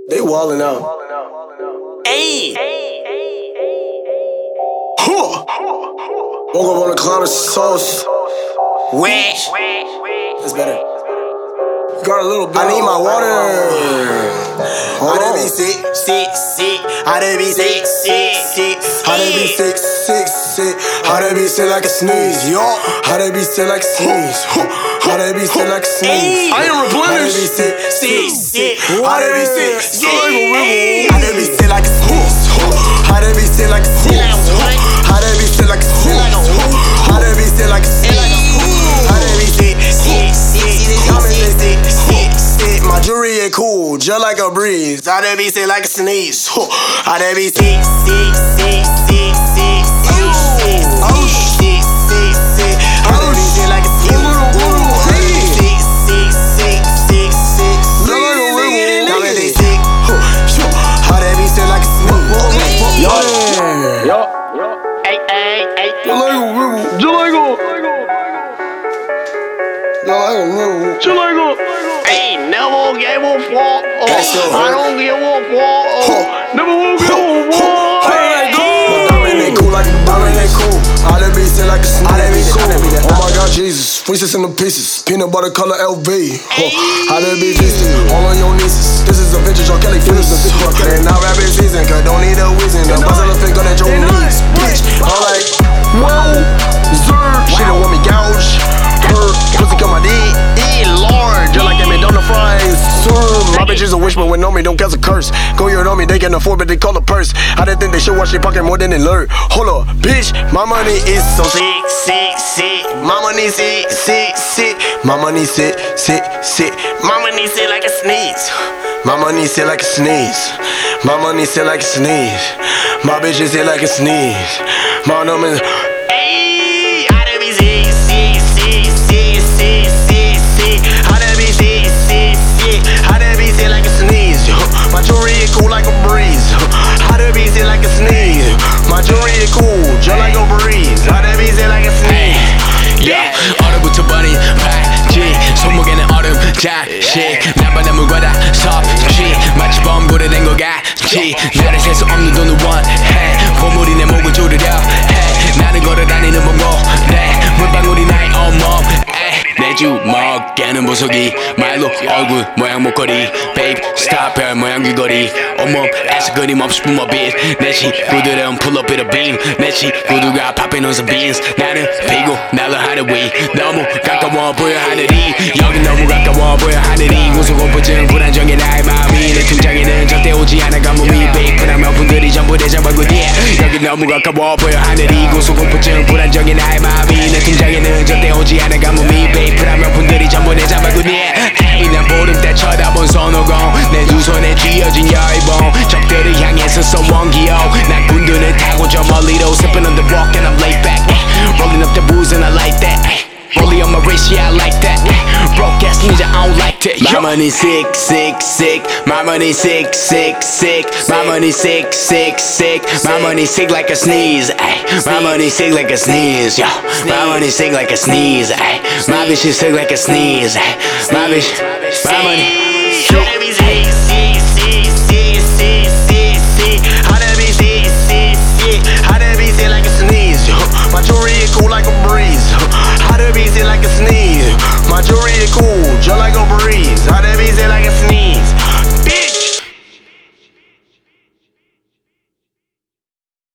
They wildin' out. Hey. Huh. Woke up on a cloud of sauce. Wet. That's better. Got a little bit. I need my water. I done be sick. I done be sick. How they be sick. How they be sick like a sneeze. Yo. How they be sick like a sneeze. How they be sick like a sneeze. I am replenished. How they be sick. How they be sick. How they be sick like a sneeze. How they be sick like a sneeze. How they be sick like a sneeze. How they be sick like a sneeze. How they be sick. My jewelry ain't cool, just like a breeze. How they be sick like a sneeze. How they be sick. Hey, never gave a fuck. I don't give a fuck. Never will give a fuck. My diamond ain't cool like a diamond ain't cool. How they be sick like a sneeze. Oh my God, Jesus, pieces in the pieces. Peanut butter color LV. How they be feasting all on your nieces. This is a vintage or Kelly Fleeces. And now rapping season, cause don't need a reason. The buzz elephant gun at your knees. Bitch, I'm like, whoa, Zerg. She don't want me gouged. Her pussy got my D. Lord, just like that McDonald's fries. My bitch is a wish, but when on me, don't cast a curse. Go here on me, they can afford, but they call a purse. I didn't think they should watch their pocket more than they learn. Hold up, bitch, my money is so sick. My money sick. My money sick. My money sick like a sneeze. My money sick like a sneeze. My money sick like a sneeze. My bitch is sick like a sneeze. My number is. My jewelry is cool like a breeze. How to be sick like a sneeze. My jewelry is cool, just like a breeze. How to be sick like a sneeze. Yeah, 얼음부터 버린 바지 손목에는 얼음 자식 나만의 거다 섭취 마치 범고래 된 것 같이 나를 셀 수 없는 돈을 원해 보물이 내 목을 조르려 해 나는 걸어다니는 봉고래 물방울이 나의 온몸 내 주먹에는 보석이 말로 얼굴 모양 목걸이 Babe stop 별 모양 귀걸이 온몸에서 끊임없이 뿜어빛 내 친구들은 pull up with a beam 내 친구들과 popping on some beans 나는 피고 날로 하늘 위 너무 가까워 보여 하늘이 여긴 너무 가까워 보여 하늘이 고소공포증 불안정해 나의 마음이 내 등장에는 절대 오지 않아 가뭄이 베이프라면 분들이 전부 내 잡아구 뒤에 여긴 너무 가까워 보여 하늘이 고소공포증 불안정해 나의 마음이 내 등장에는 절대 오지 않아 가뭄이 베이프라면 분들이 전부 내 잡아구 뒤에 난 보름달 쳐다본 손오공 내 두 손에 쥐어진 열봉 적들을 향해서 쏘원 기억 난 군두를 타고 저 멀리로 sipping on the rock and I'm laid back rolling up the booze and I like that rolling on my wrist yeah I like that broke ass ninja I don't like that my money sick my money sick my money sick my money sick like a sneeze my money sick like a sneeze yo my money sick like a sneeze my bitch is sick like a sneeze my bitch my money